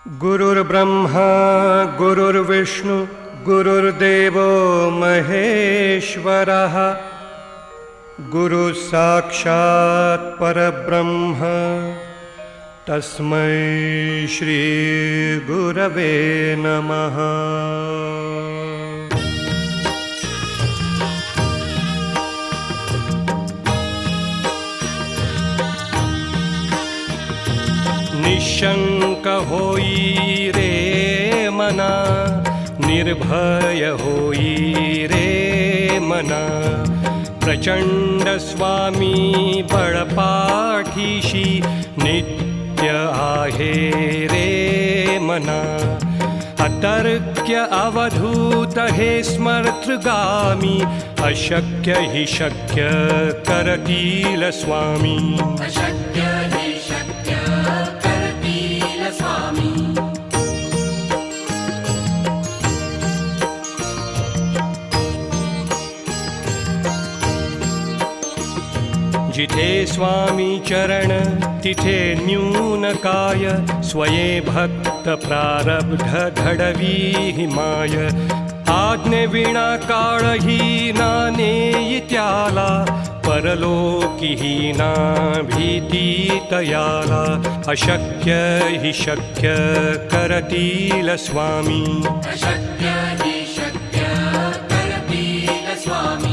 गुरुर्ब्रह्मा गुरुर्विष्णु गुरुर्देवो महेश्वरः गुरुः साक्षात् परब्रह्म तस्मै श्री गुरवे नमः। निशंक होई रे मना, निर्भय होई रे मना, प्रचंड स्वामी बळपाठीशी नित्य आहे रे मना। अतर्क्य अवधूत हे स्मर्तृगामी, अशक्य हि शक्य करतील स्वामी। अशक्य हि शक्य करतील स्वामी। जिथे स्वामी चरण तिथे न्यून काय, स्वये भक्त प्रारब्ध घडवी माय। आज्ञे विना काळही ना नेई त्याला, परलोकी ना भीती तयाला। अशक्य हि शक्य करतील स्वामी। अशक्य हि शक्य करतील स्वामी।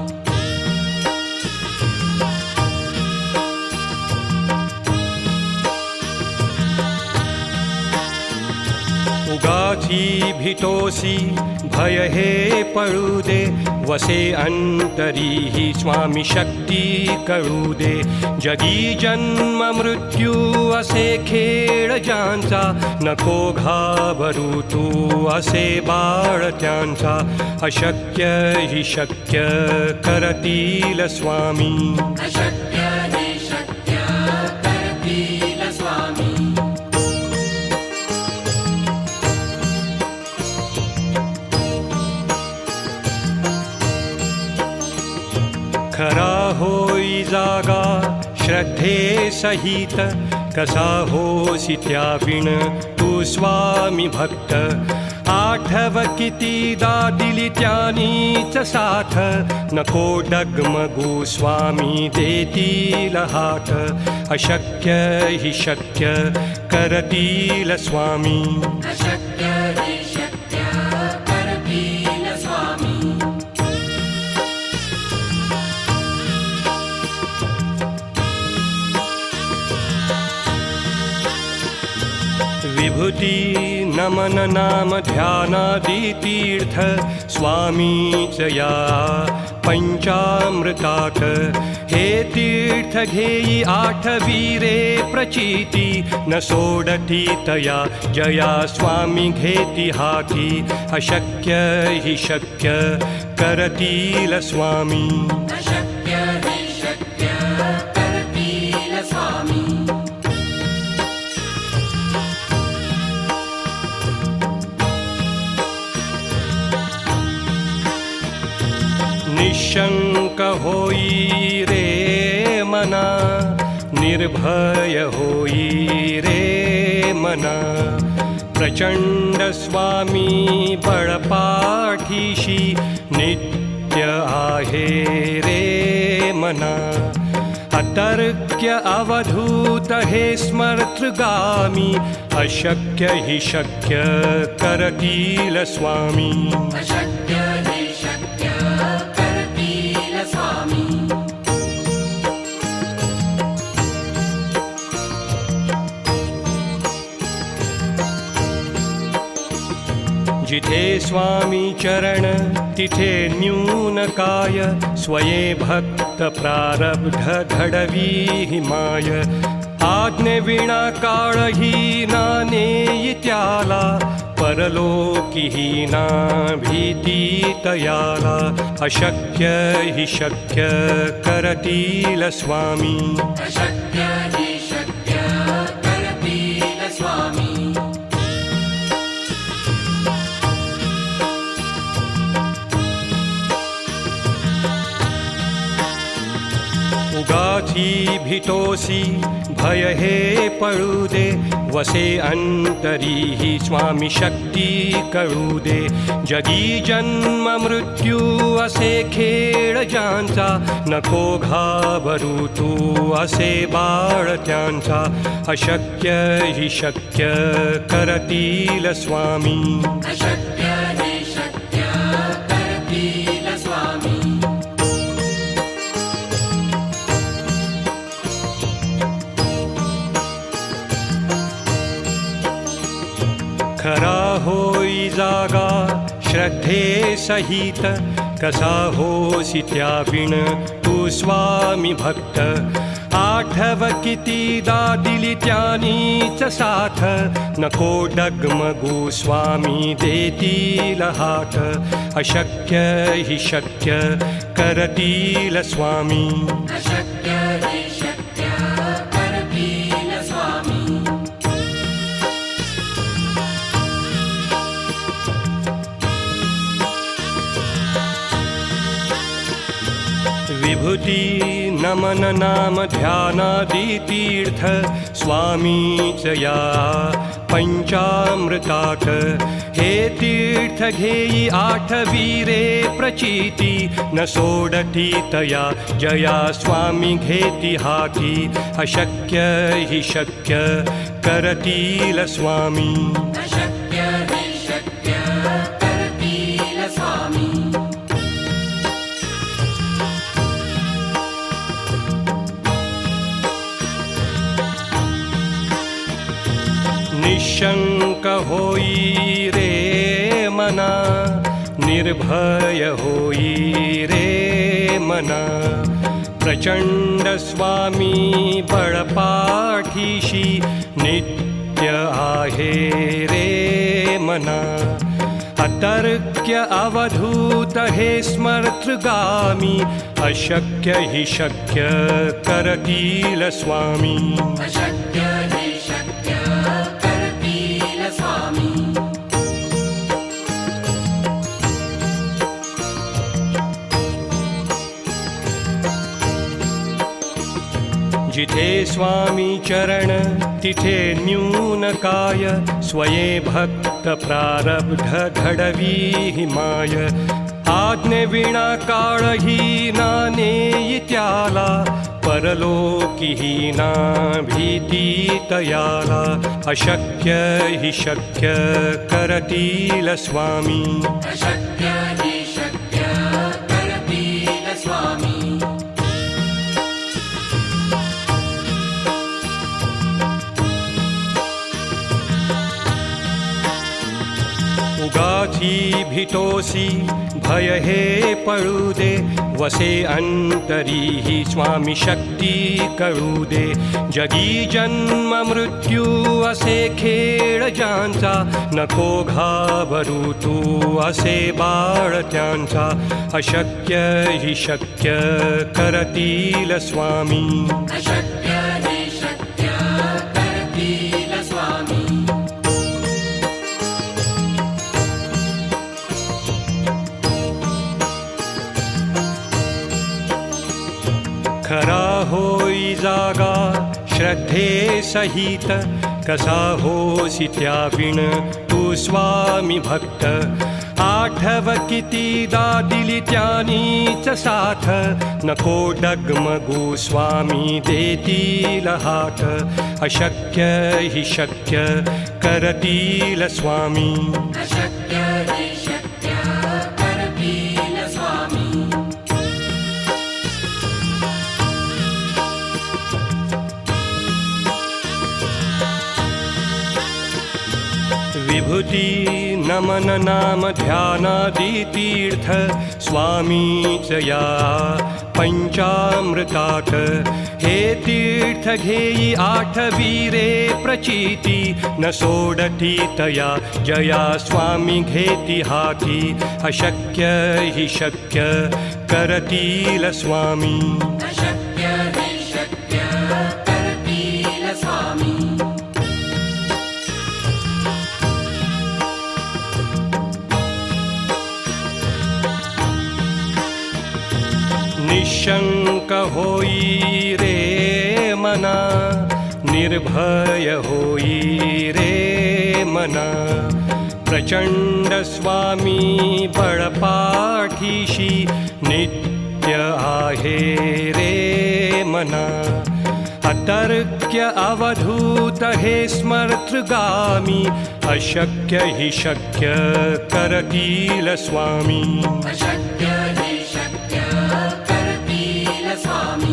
उगाची भीतोसी भय हे पळू दे, वसे अंतरी ही स्वामी शक्ती कळू दे। जगी जन्म मृत्यू असे खेळ ज्यांचा, नको घाबरू तू असे बाळ त्यांचा। अशक्य हि शक्य करतील स्वामी। अशक्य हि शक्य करतील स्वामी। खरा होई जागा श्रद्धे सहित, कसा होसी त्याविण तू स्वामी भक्त। आठव कितीदा दिली त्यानीच साथ, नको डगमगू स्वामी देतील हात। अशक्य हि शक्य करतील स्वामी। अशक्य हि शक्य करतील स्वामी। विभूती नमन नाम ध्यानादि तीर्थ, स्वामीच या पंचामृतात। हे तीर्थ घेई आठवी रे प्रचिती, न सोडती तया जया स्वामी घेती हाती। अशक्य हि शक्य करतील स्वामी। अशक्य हि शक्य करतील स्वामी। निशंक होई रे मना, निर्भय होई रे मना। प्रचंड स्वामी बळपाठीशी नित्य आहे रे मना। अतर्क्य अवधूत हे स्मर्तृगामी, अशक्य हि शक्य करतील स्वामी। अशक्य हि शक्य करतील स्वामी। जिथे स्वामी चरण तिथे न्यून काय, स्वये भक्त प्रारब्ध घडवी माय। आज्ञे विना काळही ना नेई त्याला, परलोकी ना भीती तयाला। अशक्य हि शक्य करतील स्वामी। अशक्य हि शक्य करतील स्वामी। उगाची भीतोसी भय हे पळू दे, वसे अंतरी ही स्वामी शक्ती कळू दे. जगी जन्म मृत्यू असे खेळ ज्यांचा, नको घाबरू तू असे बाळ त्यांचा. अशक्य ही शक्य करतील स्वामी, अशक्य हि शक्य करतील स्वामी. खरा होई जागा श्रद्धे सहित, कसा होसी त्याविण तू स्वामी भक्त. आठव कितीदा दिली त्यानीच साथ, नको डगमगू स्वामी देतील हात. अशक्य हि शक्य करतील स्वामी, अशक्य हि शक्य करतील स्वामी. विभूती नमन नाम ध्यानादि तीर्थ, स्वामीच या पंचामृतात. हे तीर्थ घेई आठवीरे प्रचिती, न सोडती तया जया स्वामी घेती हाती. अशक्य हि शक्य करतील स्वामी, अशक्य हि शक्य करतील स्वामी. निशंक होई रे मना, निर्भय होई रे मना. प्रचंड स्वामी बळपाठीशी, नित्य आहे रे मना. अतर्क्य अवधूत हे स्मर्तृगामी, अशक्य हि शक्य करतील स्वामी, अशक्य हि शक्य करतील स्वामी. जिथे स्वामी चरण तिथे न्यून काय, स्वये भक्त प्रारब्ध घडवी हिमाय. आज्ञे विना काळही ना नेई त्याला, परलोकी ना भीती तयाला. अशक्य हि शक्य करतील स्वामी, अशक्य हि शक्य करतील स्वामी. उगाची भीतोसी भय हे पळू दे, वसे अंतरी ही स्वामी शक्ती कळू दे. जगी जन्म मृत्यू असे खेळ ज्यांचा, नको घाबरू तू असे बाळ त्यांचा. अशक्य हि शक्य करतील स्वामी, अशक्य हि शक्य करतील स्वामी. खरा होई जागा श्रद्धे सहित, कसा होसी त्याविण तू स्वामी भक्त. आठव कितीदा दिली त्यानीच साथ, नको डगमगू स्वामी देतील हात. अशक्य हि शक्य करतील स्वामी, अशक्य हि शक्य करतील स्वामी. विभूती नमन नाम ध्यानादि तीर्थ, स्वामीच या पंचामृतात. हे तीर्थ घेई आठवीरे प्रचिती, न सोडती तया जया स्वामी घेती हाती. अशक्य हि शक्य करतील स्वामी, अशक्य हि शक्य करतील स्वामी. निशंक होई रे मना निर्भय होई रे मना प्रचंड स्वामी बळपाठीशी नित्य आहे रे मना अतर्क्य अवधूत हे स्मर्तृगामी अशक्य हि शक्य करतील स्वामी अशक्य हि शक्य करतील स्वामी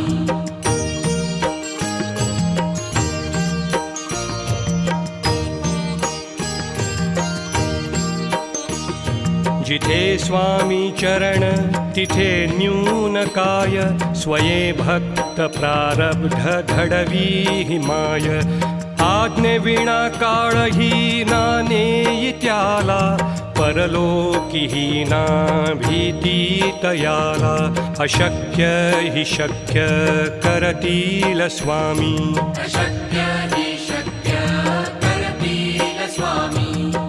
जिथे स्वामी चरण तिथे न्यून काय स्वये भक्त प्रारब्ध घडवी हिमाय आज्ञे विना काळही नाने त्याला परलोकीही ना भीती तयाला अशक्य हि शक्य करतील स्वामी अशक्य हि शक्य करतील स्वामी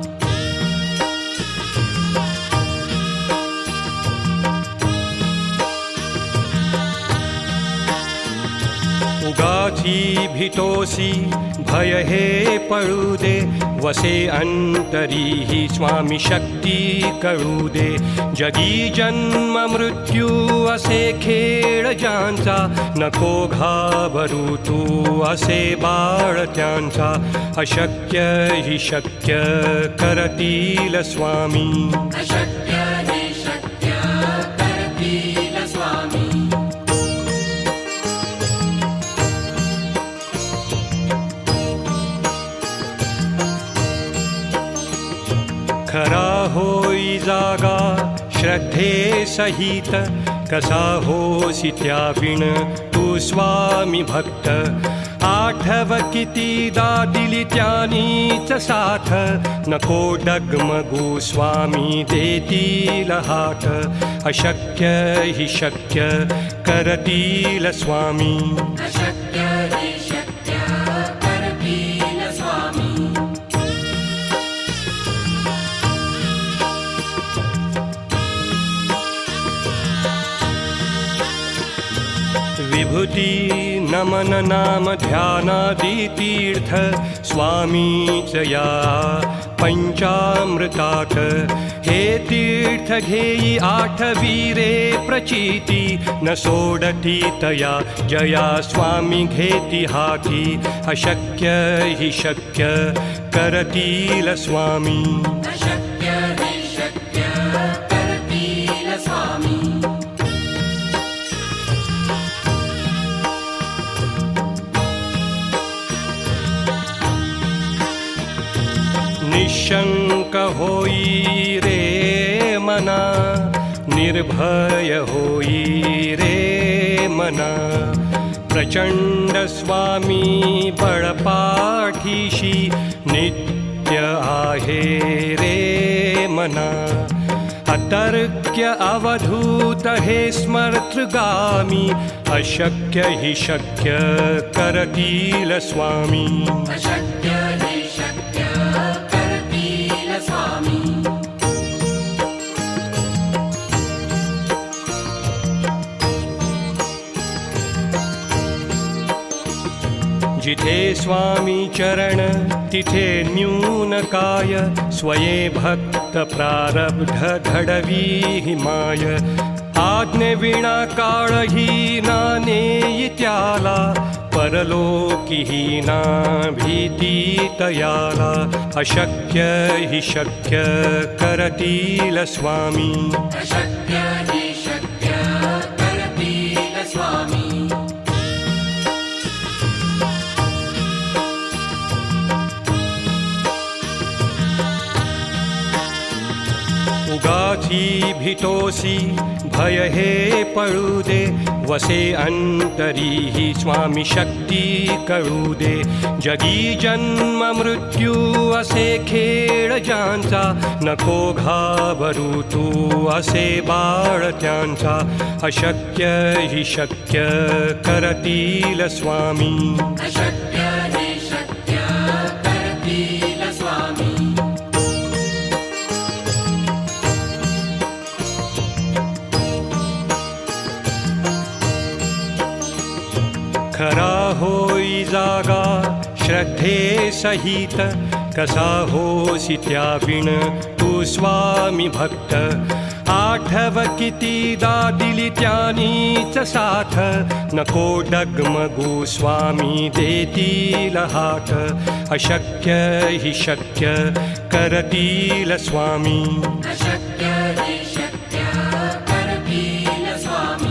उगाची भीतोसी भय हे पळू दे वसे अंतरी ही स्वामी शक्ती कळू दे जगी जन्म मृत्यू असे खेळ ज्यांचा नको घाबरू तू असे बाळ त्यांचा अशक्य हि शक्य करतील स्वामी अशक्य हि शक्य करतील स्वामी खरा होई जागा श्रद्धे सहित कसा होसी त्याविण तू स्वामी भक्त आठव कितीदा दिली त्यानीच साथ नको डगमगू स्वामी देतील हात अशक्य हि शक्य करतील स्वामी अशक्य हि शक्य करतील स्वामी विभूती नमन नाम ध्यानादि तीर्थ स्वामीच या पंचामृतात हे तीर्थ घेई आठवी रे प्रचिती न सोडती तया जया स्वामी घेती हाती अशक्य हि शक्य करतील स्वामी अशक्य हि शक्य करतील स्वामी निशंक होई रे मना निर्भय होई रे मना प्रचंड स्वामी बळपाठीशी नित्य आहे रे मना अतर्क्य अवधूत हे स्मर्तृगामी अशक्य हि शक्य करतील स्वामी अशक्य हि शक्य करतील स्वामी जिथे स्वामी चरण तिथे न्यून काय स्वये भक्त प्रारब्ध घडवी हिमाय आज्ञे विना काळही नाने त्याला परलोकीही ना भीती तयाला अशक्य हि शक्य करतील स्वामी अशक्य हि शक्य करतील स्वामी उगाची भीतोसी भय हे पळू दे वसे अंतरी ही स्वामी शक्ती कळू दे जगी जन्म मृत्यू असे खेळ ज्यांचा नको घाबरू तू असे बाळ त्यांचा अशक्य हि शक्य करतील स्वामी अशक्य हि शक्य करतील स्वामी खरा होई श्रद्धे सहित कसा होसी त्याविण तू स्वामी भक्त आठव कितीदा दिली त्यानीच साथ नको डगमगू स्वामी देतील हात अशक्य हि शक्य करतील स्वामी अशक्य हि शक्य करतील स्वामी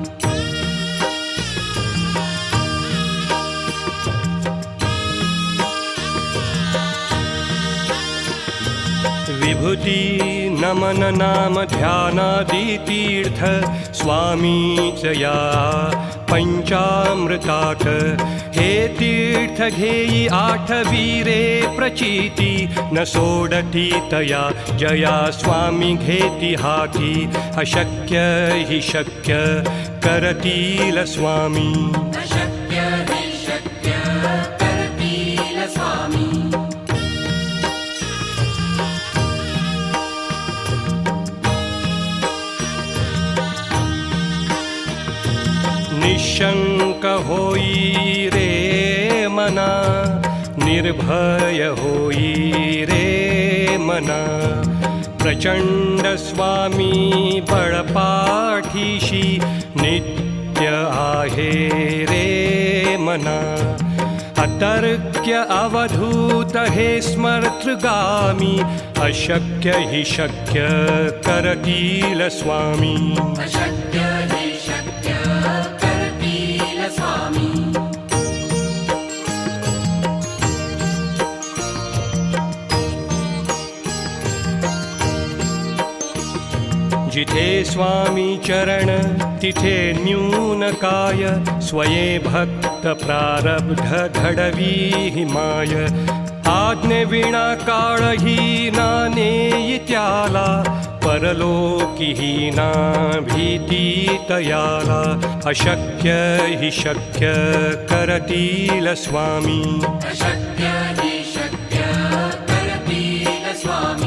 विभूती नमन नाम ध्यानादि तीर्थ स्वामीच या पंचामृतात हे तीर्थ घेई आठवीरे प्रचिती न सोडती तया जया स्वामी घेती हाती अशक्य हि शक्य करतील स्वामी अशक्य हि शक्य करतील स्वामी निशंक होई रे मना निर्भय होई रे मना प्रचंड स्वामी बळपाठीशी नित्य आहे रे मना अतर्क्य अवधूत हे स्मर्तृगामी अशक्य हि शक्य करतील स्वामी अशक्य हि शक्य करतील स्वामी जिथे स्वामी चरण तिथे न्यून काय स्वये भक्त प्रारब्ध घडवी हिमाय आज्ञे विना काळही ना नेई त्याला परलोकी ही ना भीती तयाला अशक्य हि शक्य करतील स्वामी अशक्य हि शक्य करतील स्वामी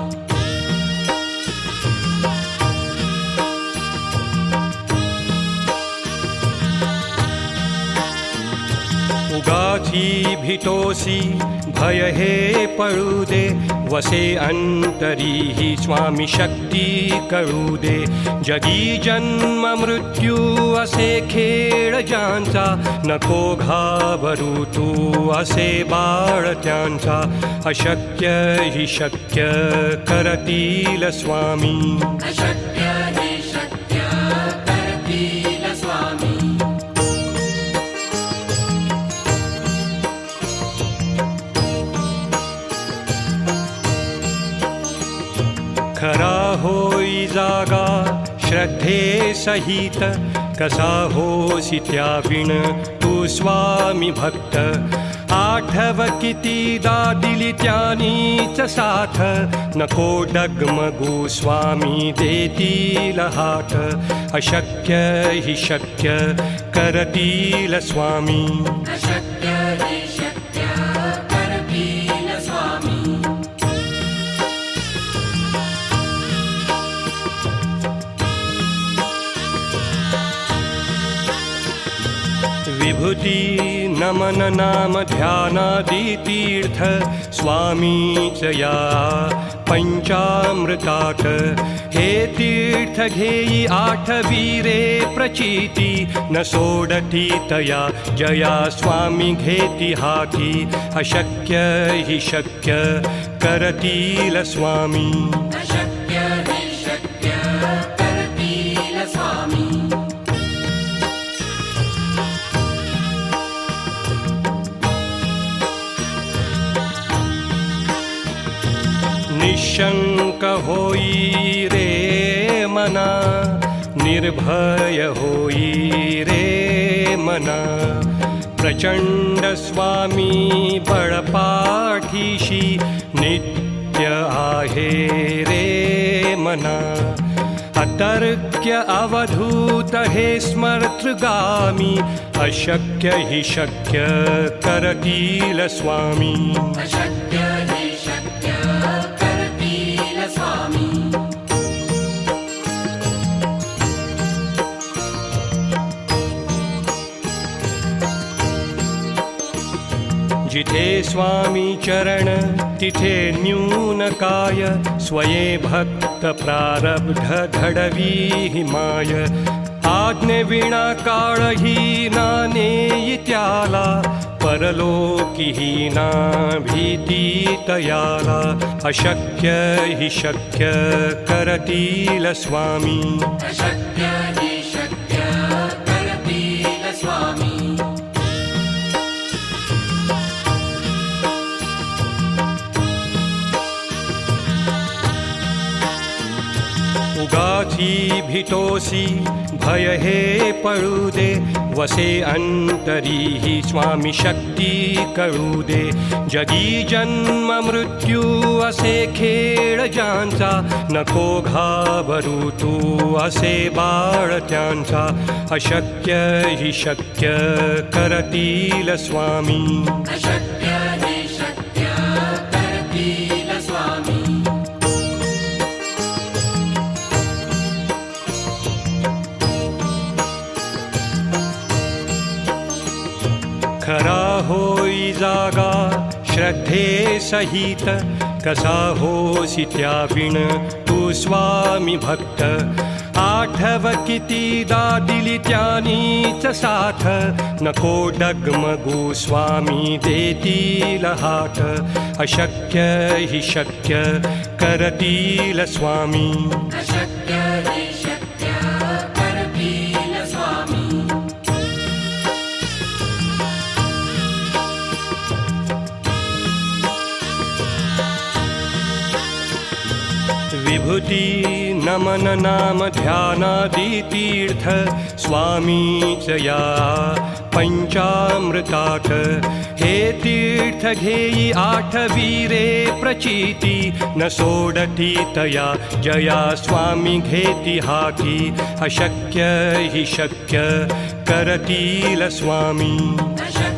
उगाची भीतोसी भय हे पळू दे वसे अंतरी ही स्वामी शक्ती कळू दे जगी जन्म मृत्यू असे खेळ ज्यांचा नको घाबरू तू असे बाळ त्यांचा अशक्य हि शक्य करतील स्वामी अशक्य हि शक्य करतील स्वामी खरा होई जागा श्रद्धे सहित कसा होसी त्याविण तू स्वामी भक्त आठव कितीदा दिली त्यानीच साथ नको डगमगू स्वामी देतील हात अशक्य हि शक्य करतील स्वामी अशक्य हि शक्य करतील स्वामी विभूती नमन नाम ध्यानादि तीर्थ स्वामीच या पंचामृतात हे तीर्थ घेई आठवीरे प्रचिती न सोडती तया जया स्वामी घेती हाती अशक्य हि शक्य करतील स्वामी अशक्य हि शक्य करतील स्वामी निशंक होई रे मना निर्भय होई रे मना प्रचंड स्वामी बळपाठीशी नित्य आहे रे मना अतर्क्य अवधूत हे स्मर्तृगामी अशक्य हि शक्य करतील स्वामी अशक्य हि शक्य करतील स्वामी जिथे स्वामी चरण तिथे न्यून काय स्वये भक्त प्रारब्ध घडवी माय आज्ञे विना काळही ना नेई त्याला परलोकी ही ना भीती तयाला अशक्य हि शक्य करतील स्वामी अशक्य हि शक्य करतील स्वामी उगाची भीतोसी भय हे पळू दे वसे अंतरी ही स्वामी शक्ती कळू दे जगी जन्म मृत्यू असे खेळ ज्यांचा नको घाबरू तू असे बाळ त्यांचा अशक्य हि शक्य करतील स्वामी अशक्य हि शक्य करतील स्वामी खरा होई जागा श्रद्धे सहित कसा होसी त्याविण तू स्वामी भक्त आठव कितीदा दिली त्यानीच साथ नको डगमगू स्वामी देतील हात अशक्य हि शक्य करतील स्वामी अशक्य हि शक्य करतील स्वामी विभूती नमन नाम ध्यानादि तीर्थ स्वामीच या पंचामृतात हे तीर्थ घेई आठवीरे प्रचिती न सोडती तया जया स्वामी घेती हाती अशक्य हि शक्य करतील स्वामी अशक्य